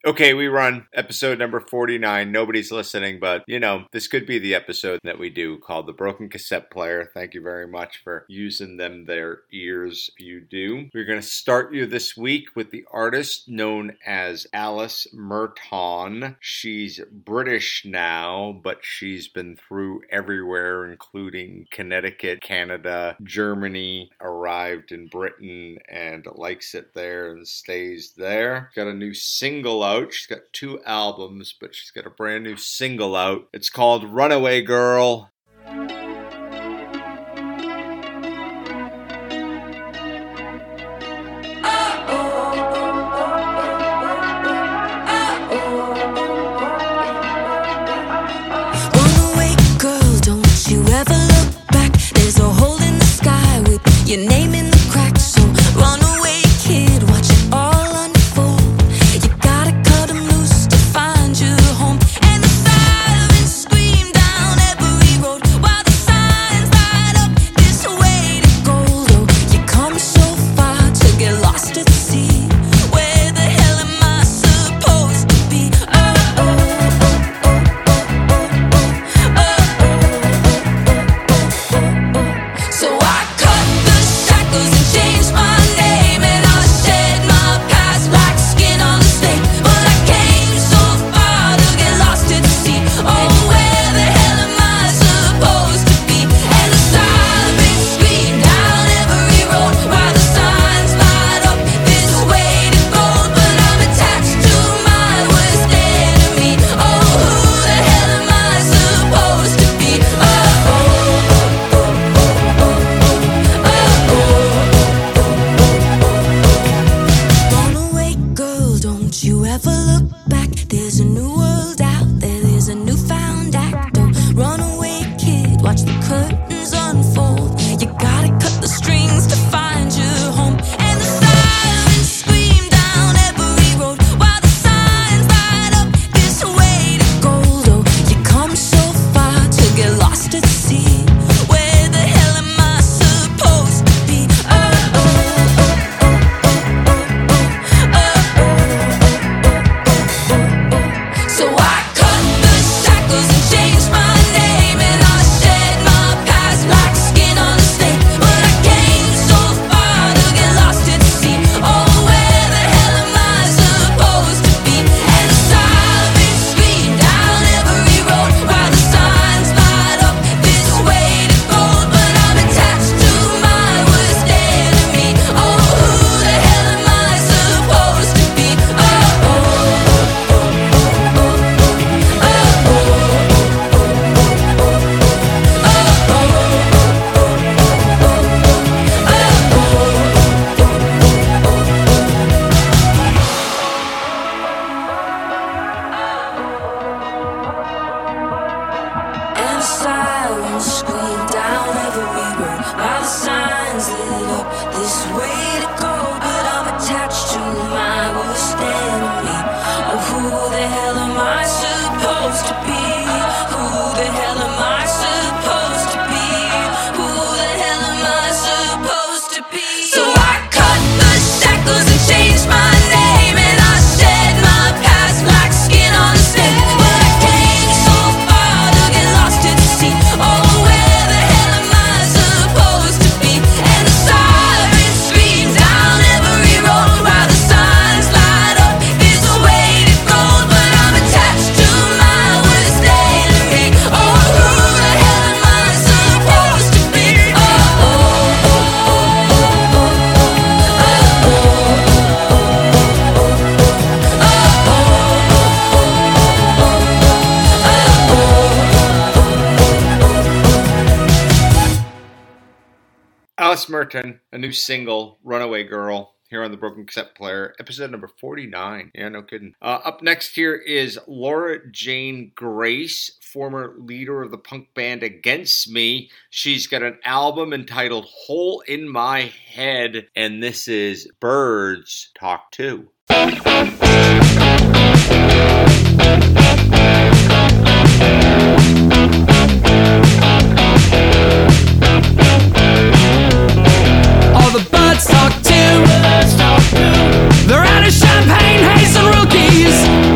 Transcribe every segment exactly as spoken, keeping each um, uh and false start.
Okay, we run episode number forty-nine. Nobody's listening, but, you know, this could be the episode that we do called The Broken Cassette Player. Thank you very much for using them, their ears, if you do. We're going to start you this week with the artist known as Alice Merton. She's British now, but she's been through everywhere, including Connecticut, Canada, Germany, arrived in Britain, and likes it there and stays there. Got a new single out. She's got two albums, but she's got a brand new single out. It's called Runaway Girl. Runaway girl, don't you ever look back. There's a hole in the sky with your name in the crack. So run away, kid, watch it all unfold. You gotta cut 'em loose to find your home. And the sirens scream down every road while the signs light up this way to go. Though you come so far to get lost at sea. Where the hell am I supposed to be? Oh, oh, oh, oh, oh, oh, oh, oh, oh, oh. So I cut the shackles and changed my name, and I shed my past black skin on the snake. But I came so far to get lost at sea. Oh, where the hell am I supposed to be? And the sirens scream down every road while the signs light up this way to go. But I'm attached to my worst enemy. Oh, who the hell am I supposed to be? Oh, oh, oh, oh, oh, oh, oh. Runaway girl, don't you ever look back. There's a new world out there, there's a newfound act. Oh, runaway kid, watch the curtains unfold. You gotta cut the strings to find your home. And the sirens scream down every road while the signs light up this way to go. Though you come so far to get lost at sea. Where the hell am I supposed to be? Oh, oh, oh, oh, oh, oh, oh, oh, oh, oh. So I cut the shackles and changed my name, and I shed my past black skin on the snake. But I came so far to get lost at sea. Oh, where the hell am I supposed to be? And the sirens scream down every road while the signs light up this way to go. But I'm attached to my worst enemy. Oh, who the hell am I supposed to be? Oh, oh, oh, oh, oh, oh, and the sirens scream down every road while the signs lit up this way to go. But I'm attached to my worst enemy. Oh, who the hell am I supposed to be? Who the hell am I supposed to be? Who the hell am I supposed to be? So I cut the shackles and changed my name, and I shed my past black skin on the snake. But I came so far to get lost at sea. Oh, where the hell am I supposed to be? And the sirens scream down every road while the signs light up this way to go. But I'm attached to my worst enemy. Oh, who the hell am I supposed to be? Oh, oh, oh, oh, oh, oh, oh, Alice Merton, a new single, Runaway Girl, here on the Broken Cassette Player, episode number forty-nine. Yeah, no kidding. Uh, up next here is Laura Jane Grace, former leader of the punk band Against Me. She's got an album entitled Hole in My Head, and this is Birds Talk Too. All the birds talk too. They're out of champagne, haze and rookies.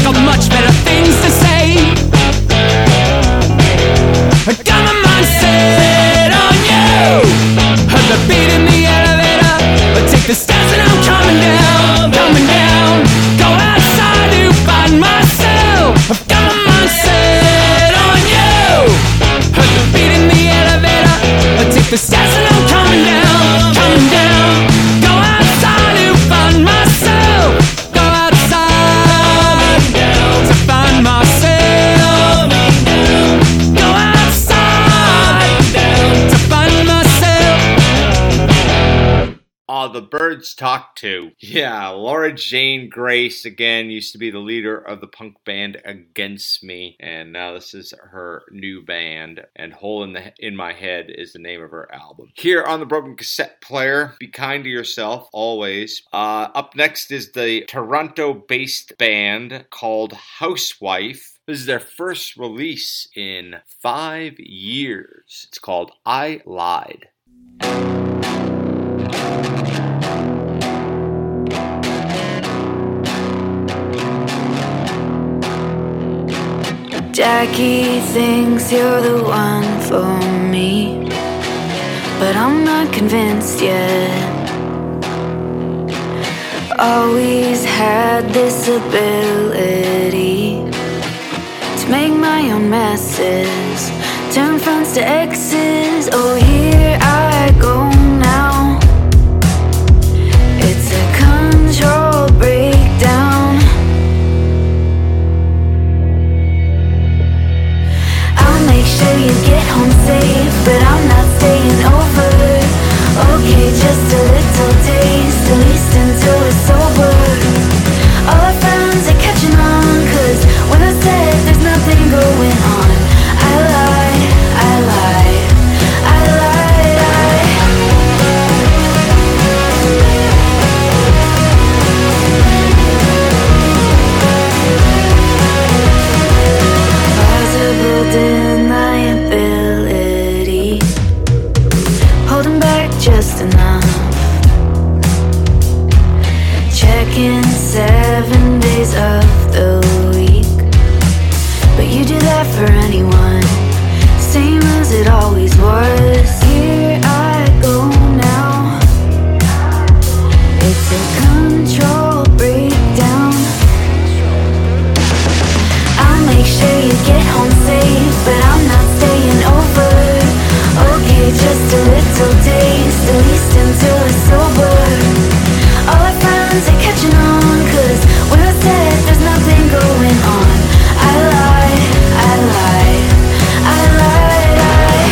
got much better things to say. I got my mind set on you. Heard the beat in the elevator. I take the stairs and I'm coming down, coming down. Go outside to find myself. I've got my mind set on you. Heard the beat in the elevator. I take the stairs and I'm coming down, coming down. Go outside to find myself. Go outside to find myself. Go outside to find myself. Oh, the Birds Talk To. Yeah, Laura Jane Grace, again, used to be the leader of the punk band Against Me, and now this is her new band, and Hole in the in My Head is the name of her album. Here on the Broken Cassette Player, be kind to yourself, always. Uh, up next is the Toronto-based band called Housewife. This is their first release in five years. It's called I Lied. Jackie thinks you're the one for me, but I'm not convinced yet. Always had this ability to make my own messes, turn fronts to X's. Oh, here I go now. It's a control breakdown. I'll make sure you get home safe, but I'm not staying over. Okay, just a little taste, at least until we're sober. All our friends are catching on, cause when I said there's nothing going on, I lied, I lied, I lied, Plausible deniability, holding back just enough. Checking seven days of the week, but you do that for anyone, same as it always was. Here I go now. It's a control breakdown. I'll make sure you get home safe, but I'm not staying over. Okay, just a little taste, at least until we're sober. All our friends are catching on, cause when I said there's nothing going on, I lied, I lied, I lied, I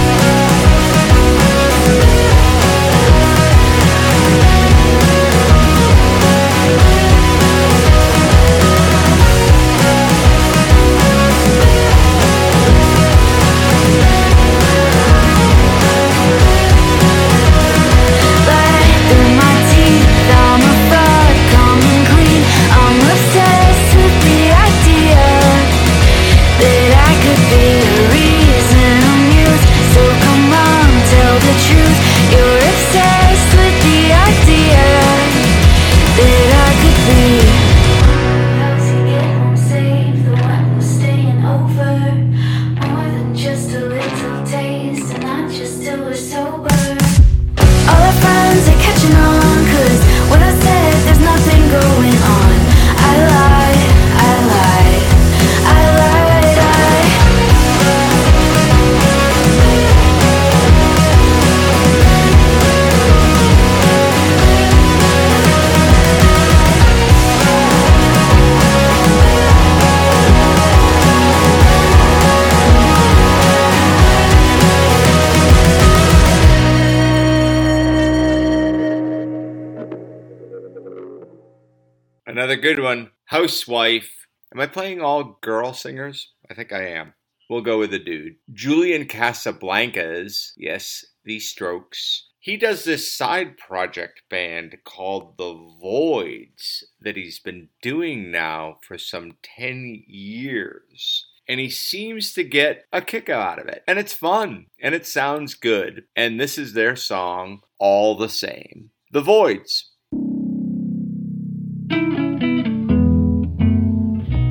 Another good one, Housewife. Am I playing all girl singers? I think I am. We'll go with a dude. Julian Casablancas, yes, The Strokes. He does this side project band called The Voids that he's been doing now for some ten years. And he seems to get a kick out of it. And it's fun. And it sounds good. And this is their song, All the Same. The Voids.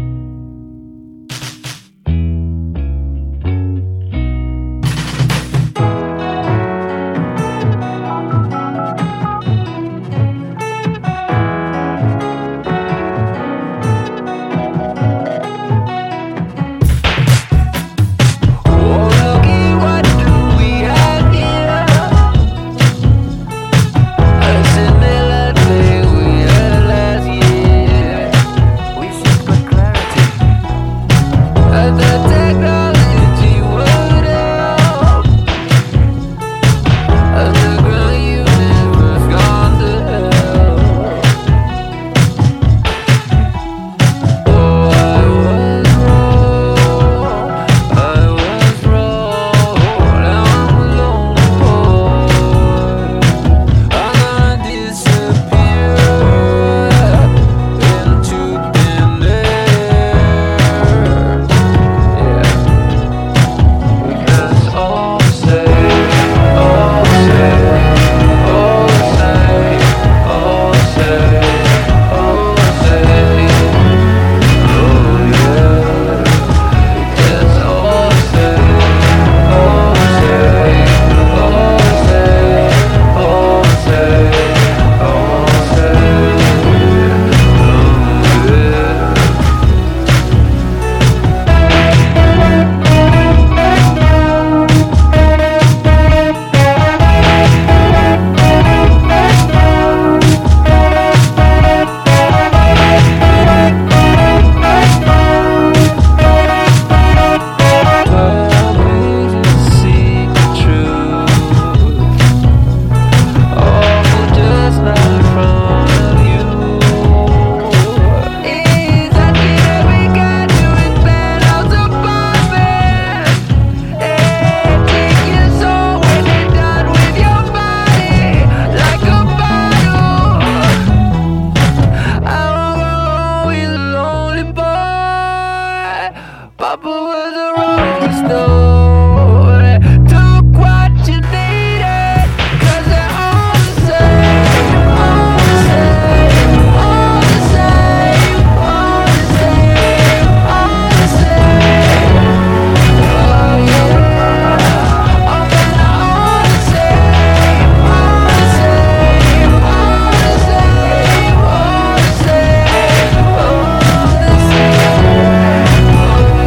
Papa was a rolling stone, took what you needed, 'cause they're all the same, all the same, all the same, all the same, all the same. Oh yeah, oh man, all the same, all the same, all the same, all the same, all the same. Oh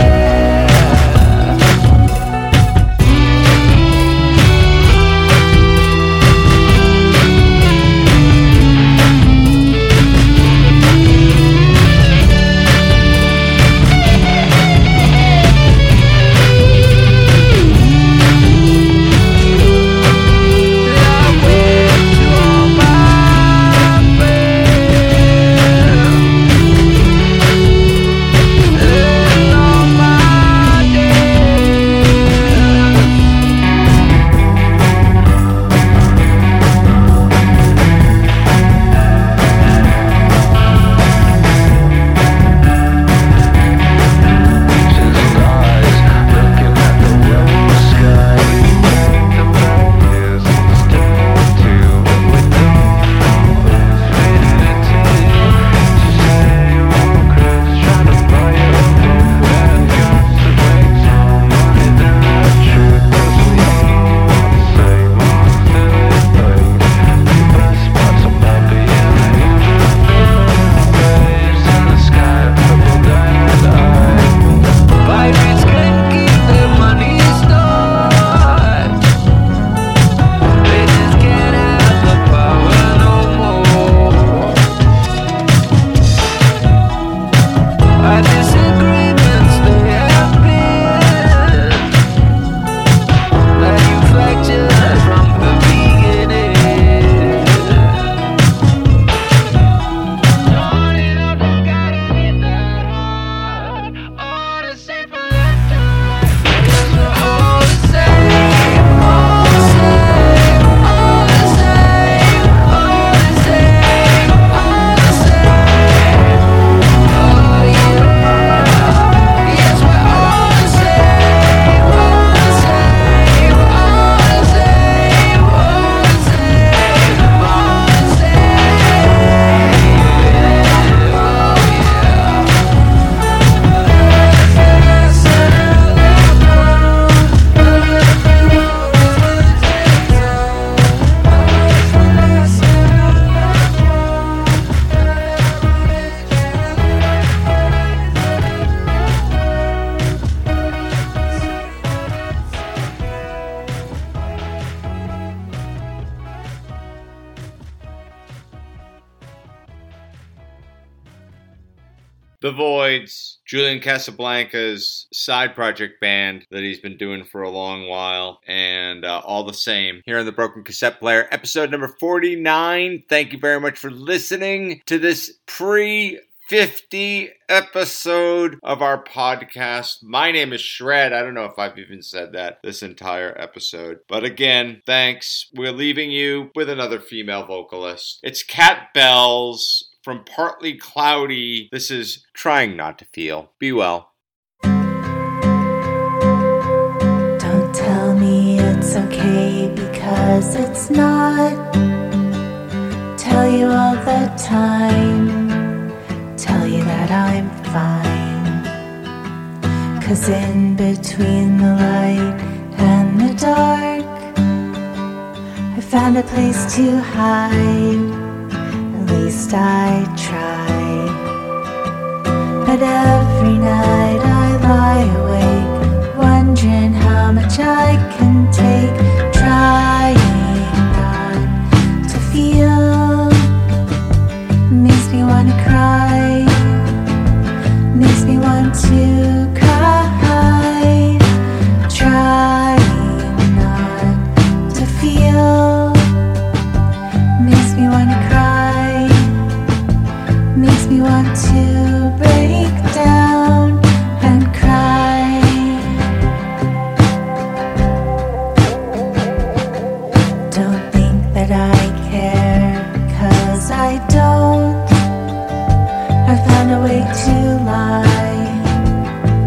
The Voids, Julian Casablancas' side project band that he's been doing for a long while, and uh, all the same, here on the Broken Cassette Player, episode number forty-nine. Thank you very much for listening to this pre fifty episode of our podcast. My name is Shred. I don't know if I've even said that this entire episode. But again, thanks. We're leaving you with another female vocalist. It's Cat Bells from Partly Cloudy. This is Trying Not to Feel. Be well. Don't tell me it's okay, because it's not. Tell you all the time, tell you that I'm fine. 'Cause in between the light and the dark, I found a place to hide. At least I tried. But every night I lie awake, wondering how much I can take. Trying not to feel makes me wanna cry, makes me want to cry. Trying not to feel makes me wanna cry, makes me want to break down and cry. Don't think that I care, 'cause I don't. I found a way to lie,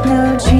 no dream.